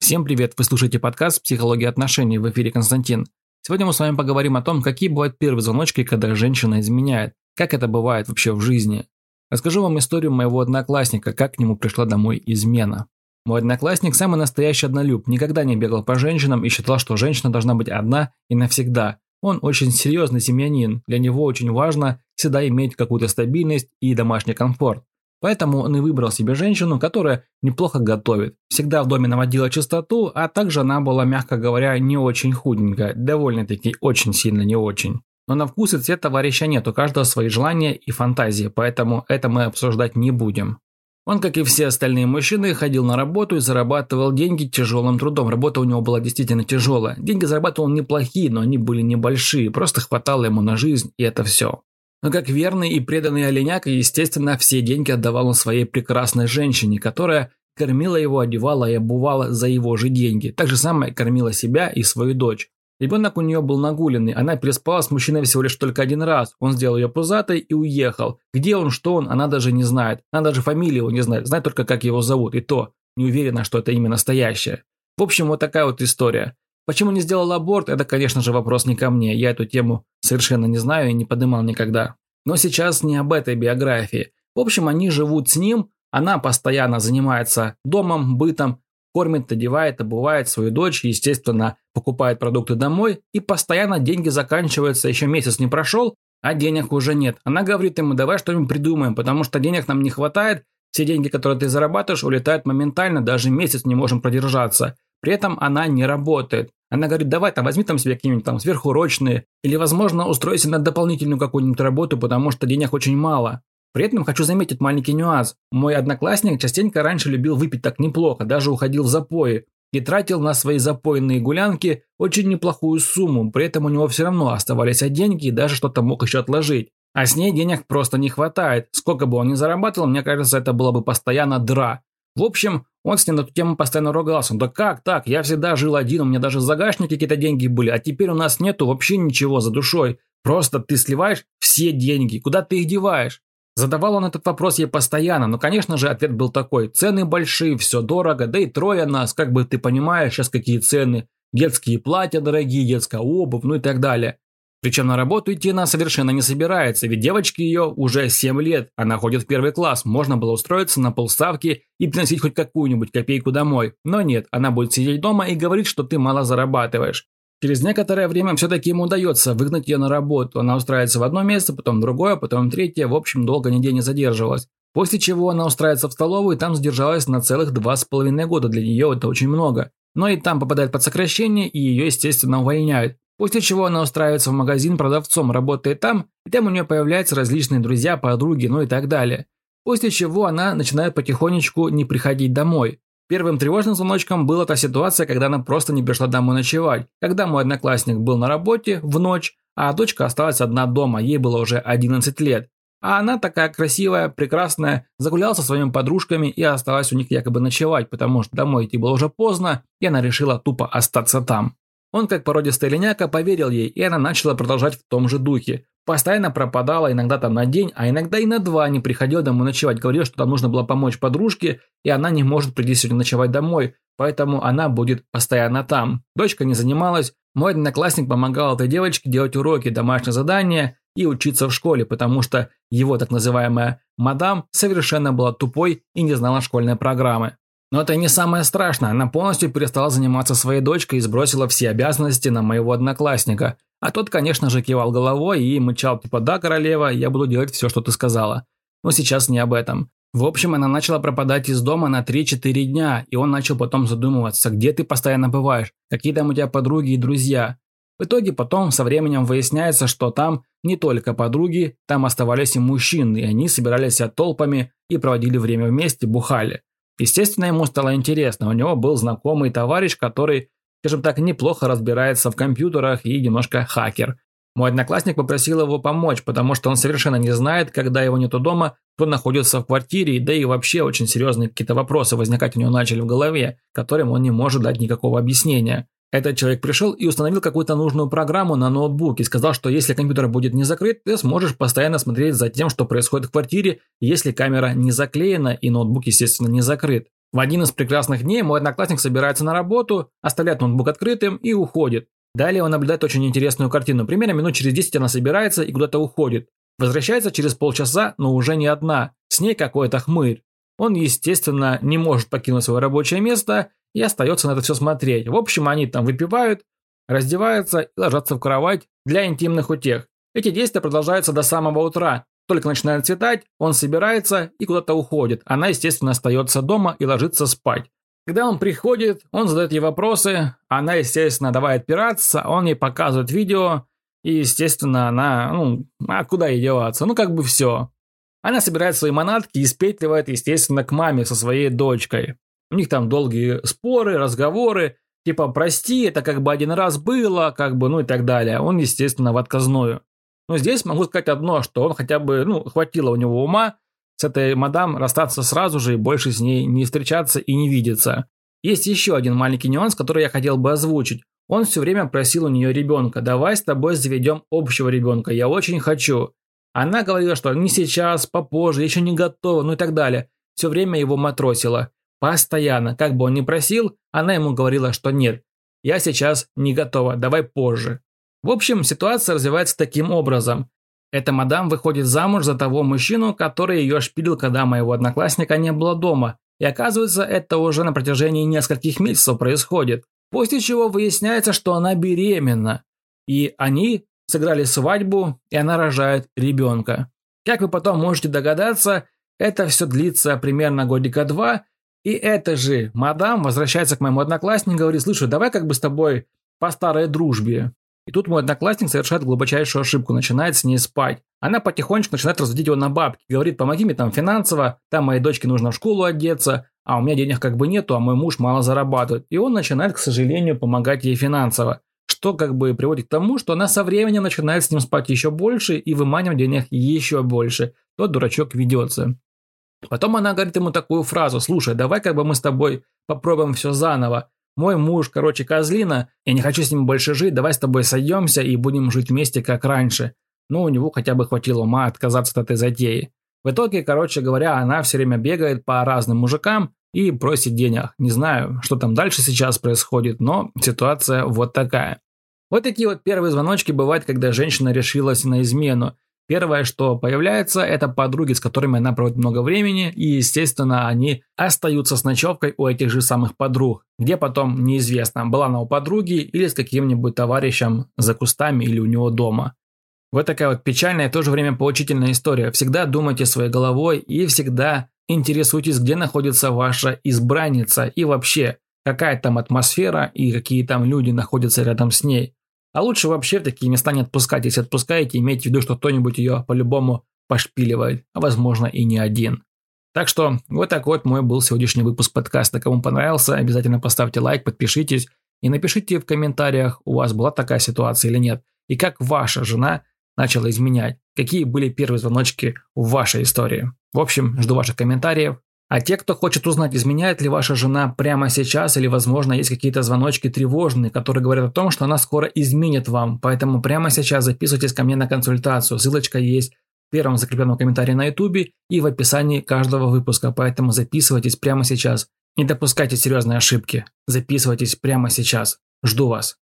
Всем привет! Вы слушаете подкаст «Психология отношений», в эфире Константин. Сегодня мы с вами поговорим о том, какие бывают первые звоночки, когда женщина изменяет, как это бывает вообще в жизни. Расскажу вам историю моего одноклассника, как к нему пришла домой измена. Мой одноклассник самый настоящий однолюб, никогда не бегал по женщинам и считал, что женщина должна быть одна и навсегда. Он очень серьезный семьянин, для него очень важно всегда иметь какую-то стабильность и домашний комфорт. Поэтому он и выбрал себе женщину, которая неплохо готовит, всегда в доме наводила чистоту, а также она была, мягко говоря, не очень худенькая, довольно-таки очень сильно не очень. Но на вкус и цвет товарища нет, у каждого свои желания и фантазии, поэтому это мы обсуждать не будем. Он, как и все остальные мужчины, ходил на работу и зарабатывал деньги тяжелым трудом. Работа у него была действительно тяжелая. Деньги зарабатывал он неплохие, но они были небольшие, просто хватало ему на жизнь, и это все. Но как верный и преданный оленяка, естественно, все деньги отдавал он своей прекрасной женщине, которая кормила его, одевала и обувала за его же деньги. Так же самое кормила себя и свою дочь. Ребенок у нее был нагуленный, она переспала с мужчиной всего лишь только один раз. Он сделал ее пузатой и уехал. Где он, что он, она даже не знает. Она даже фамилию его не знает, знает только, как его зовут. И то не уверена, что это имя настоящее. В общем, вот такая вот история. Почему не сделал аборт, это, конечно же, вопрос не ко мне. Я эту тему совершенно не знаю и не поднимал никогда. Но сейчас не об этой биографии. В общем, они живут с ним, она постоянно занимается домом, бытом, кормит, одевает, обувает свою дочь, естественно, покупает продукты домой, и постоянно деньги заканчиваются, еще месяц не прошел, а денег уже нет. Она говорит ему: давай что-нибудь придумаем, потому что денег нам не хватает, все деньги, которые ты зарабатываешь, улетают моментально, даже месяц не можем продержаться. При этом она не работает. Она говорит: давай там возьми там себе какие-нибудь там сверхурочные, или, возможно, устройся на дополнительную какую-нибудь работу, потому что денег очень мало. При этом хочу заметить маленький нюанс. Мой одноклассник частенько раньше любил выпить так неплохо, даже уходил в запои и тратил на свои запойные гулянки очень неплохую сумму, при этом у него все равно оставались деньги и даже что-то мог еще отложить. А с ней денег просто не хватает. Сколько бы он ни зарабатывал, мне кажется, это было бы постоянно дра. В общем, он с ним на эту тему постоянно ругался. Да как так? Я всегда жил один, у меня даже в загашнике какие-то деньги были, а теперь у нас нету вообще ничего за душой. Просто ты сливаешь все деньги. Куда ты их деваешь? Задавал он этот вопрос ей постоянно, но, конечно же, ответ был такой: цены большие, все дорого, да и трое нас, как бы ты понимаешь, сейчас какие цены. Детские платья дорогие, детская обувь, ну и так далее. Причем на работу идти она совершенно не собирается, ведь девочке ее уже 7 лет, она ходит в 1 класс, можно было устроиться на полставки и приносить хоть какую-нибудь копейку домой. Но нет, она будет сидеть дома и говорить, что ты мало зарабатываешь. Через некоторое время все-таки ему удается выгнать ее на работу. Она устраивается в одно место, потом в другое, потом в третье, в общем, долго нигде не задерживалась. После чего она устраивается в столовую и там задержалась на целых 2,5 года, для нее это очень много. Но и там попадает под сокращение и ее, естественно, увольняют. После чего она устраивается в магазин продавцом, работает там, и там у нее появляются различные друзья, подруги, ну и так далее. После чего она начинает потихонечку не приходить домой. Первым тревожным звоночком была та ситуация, когда она просто не пришла домой ночевать. Когда мой одноклассник был на работе в ночь, а дочка осталась одна дома, ей было уже 11 лет. А она такая красивая, прекрасная, загуляла со своими подружками и осталась у них якобы ночевать, потому что домой идти было уже поздно, и она решила тупо остаться там. Он, как породистый линяка, поверил ей, и она начала продолжать в том же духе. Постоянно пропадала, иногда там на день, а иногда и на 2 не приходила домой ночевать. Говорила, что там нужно было помочь подружке, и она не может прийти сегодня ночевать домой, поэтому она будет постоянно там. Дочка не занималась, мой одноклассник помогал этой девочке делать уроки, домашние задания и учиться в школе, потому что его так называемая мадам совершенно была тупой и не знала школьной программы. Но это не самое страшное, она полностью перестала заниматься своей дочкой и сбросила все обязанности на моего одноклассника. А тот, конечно же, кивал головой и мычал типа: да, королева, я буду делать все, что ты сказала. Но сейчас не об этом. В общем, она начала пропадать из дома на 3-4 дня, и он начал потом задумываться, где ты постоянно бываешь, какие там у тебя подруги и друзья. В итоге потом со временем выясняется, что там не только подруги, там оставались и мужчины, и они собирались толпами и проводили время вместе, бухали. Естественно, ему стало интересно, у него был знакомый товарищ, который, скажем так, неплохо разбирается в компьютерах и немножко хакер. Мой одноклассник попросил его помочь, потому что он совершенно не знает, когда его нету дома, кто находится в квартире, да и вообще очень серьезные какие-то вопросы возникать у него начали в голове, которым он не может дать никакого объяснения. Этот человек пришел и установил какую-то нужную программу на ноутбуке и сказал, что если компьютер будет не закрыт, ты сможешь постоянно смотреть за тем, что происходит в квартире, если камера не заклеена и ноутбук, естественно, не закрыт. В один из прекрасных дней мой одноклассник собирается на работу, оставляет ноутбук открытым и уходит. Далее он наблюдает очень интересную картину. Примерно минут через 10 она собирается и куда-то уходит. Возвращается через полчаса, но уже не одна. С ней какой-то хмырь. Он, естественно, не может покинуть свое рабочее место и остается на это все смотреть. В общем, они там выпивают, раздеваются и ложатся в кровать для интимных утех. Эти действия продолжаются до самого утра. Только начинает светать, он собирается и куда-то уходит. Она, естественно, остается дома и ложится спать. Когда он приходит, он задает ей вопросы. Она, естественно, давай отпираться, он ей показывает видео. И, естественно, она, а куда ей деваться? Все. Она собирает свои манатки и спетливает, естественно, к маме со своей дочкой. У них там долгие споры, разговоры. Типа, прости, это один раз было, и так далее. Он, естественно, в отказную. Но здесь могу сказать одно, что он хотя бы, хватило у него ума с этой мадам расстаться сразу же и больше с ней не встречаться и не видеться. Есть еще один маленький нюанс, который я хотел бы озвучить. Он все время просил у нее ребенка. Давай с тобой заведем общего ребенка, я очень хочу. Она говорила, что не сейчас, попозже, еще не готова, и так далее. Все время его матросила. Постоянно, как бы он ни просил, она ему говорила, что нет, я сейчас не готова, давай позже. В общем, ситуация развивается таким образом. Эта мадам выходит замуж за того мужчину, который ее шпилил, когда моего одноклассника не было дома. И оказывается, это уже на протяжении нескольких месяцев происходит. После чего выясняется, что она беременна. И они сыграли свадьбу, и она рожает ребенка. Как вы потом можете догадаться, это все длится примерно годика 2. И эта же мадам возвращается к моему однокласснику и говорит: слушай, давай с тобой по старой дружбе. И тут мой одноклассник совершает глубочайшую ошибку, начинает с ней спать. Она потихонечку начинает разводить его на бабки. Говорит: помоги мне там финансово, там моей дочке нужно в школу одеться, а у меня денег нету, а мой муж мало зарабатывает. И он начинает, к сожалению, помогать ей финансово. Что приводит к тому, что она со временем начинает с ним спать еще больше и выманивать денег еще больше. Тот дурачок ведется. Потом она говорит ему такую фразу: слушай, давай мы с тобой попробуем все заново. Мой муж, козлина, я не хочу с ним больше жить, давай с тобой сойдемся и будем жить вместе, как раньше. Но у него хотя бы хватило ума отказаться от этой затеи. В итоге, она все время бегает по разным мужикам и просит денег. Не знаю, что там дальше сейчас происходит, но ситуация вот такая. Вот такие первые звоночки бывают, когда женщина решилась на измену. Первое, что появляется, это подруги, с которыми она проводит много времени, и, естественно, они остаются с ночевкой у этих же самых подруг, где потом неизвестно, была она у подруги или с каким-нибудь товарищем за кустами или у него дома. Вот такая печальная и в то же время поучительная история. Всегда думайте своей головой и всегда интересуйтесь, где находится ваша избранница и вообще, какая там атмосфера и какие там люди находятся рядом с ней. А лучше вообще в такие места не отпускать. Если отпускаете, имейте в виду, что кто-нибудь ее по-любому пошпиливает, а возможно и не один. Так что вот такой мой был сегодняшний выпуск подкаста. Кому понравился, обязательно поставьте лайк, подпишитесь и напишите в комментариях, у вас была такая ситуация или нет. И как ваша жена начала изменять. Какие были первые звоночки в вашей истории. В общем, жду ваших комментариев. А те, кто хочет узнать, изменяет ли ваша жена прямо сейчас, или, возможно, есть какие-то звоночки тревожные, которые говорят о том, что она скоро изменит вам. Поэтому прямо сейчас записывайтесь ко мне на консультацию. Ссылочка есть в первом закрепленном комментарии на YouTube и в описании каждого выпуска. Поэтому записывайтесь прямо сейчас. Не допускайте серьезной ошибки. Записывайтесь прямо сейчас. Жду вас.